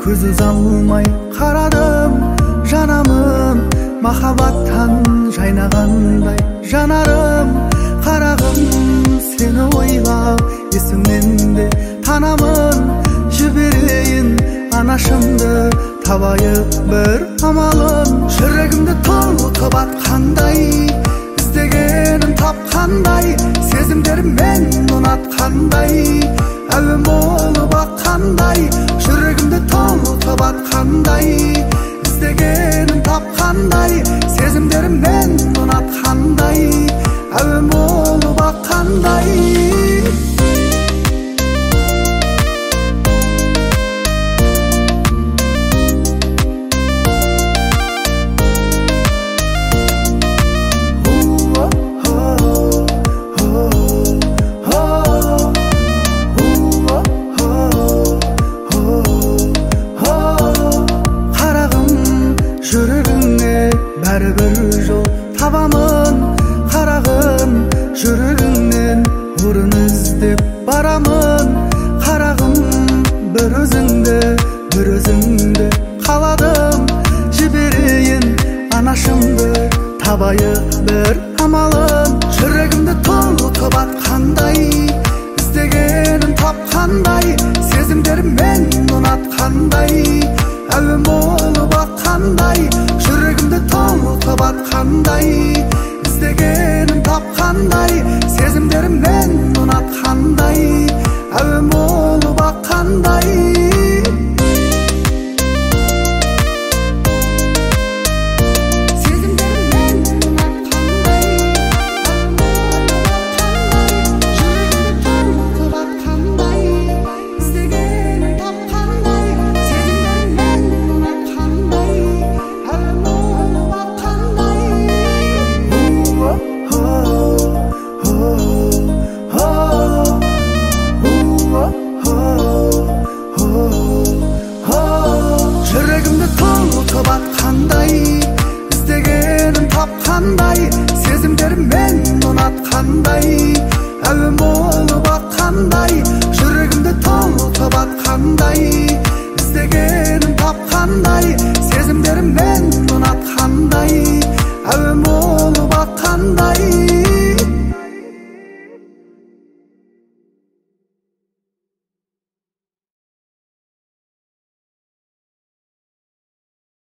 көз алмай қарадым, жанамын махаббаттан жайнағандай. Жанарым, қарағым, сені ойлап есімнен де танамын. Жіберейін анашымды, табайық бір амалын. Жүрегімді толқып атқандай, іздегенім тапқандай, сезімдеріммен ұнатқандай, әуен болып аққандай. Жүрегімді толқып атқандай, іздегенім тапқандай, сезімдеріммен ұнатқандай, әуен болып аққандай. Жүрегіңе бәрібір жол табамын, қарағым, жүрегіңнен орын іздеп барамын. Қарағым, бір өзіңді қаладым. Жіберейін анашымды, табайық бір амалын. Жүрегімді толқып атқандай, іздегенім тапқандай, сезімдеріммен ұнатқандай, әуен болып аққандай. Жүрегімді толқып атқандай, іздегенім тапқандай, сезімдеріммен ұнатқандай, әуен болып аққандай. Жүрегімді толқып атқандай, іздегенім тапқандай, сезімдеріммен ұнатқандай, әуен болып аққандай. Жүрегімді толқып атқандай, іздегенім тапқандай,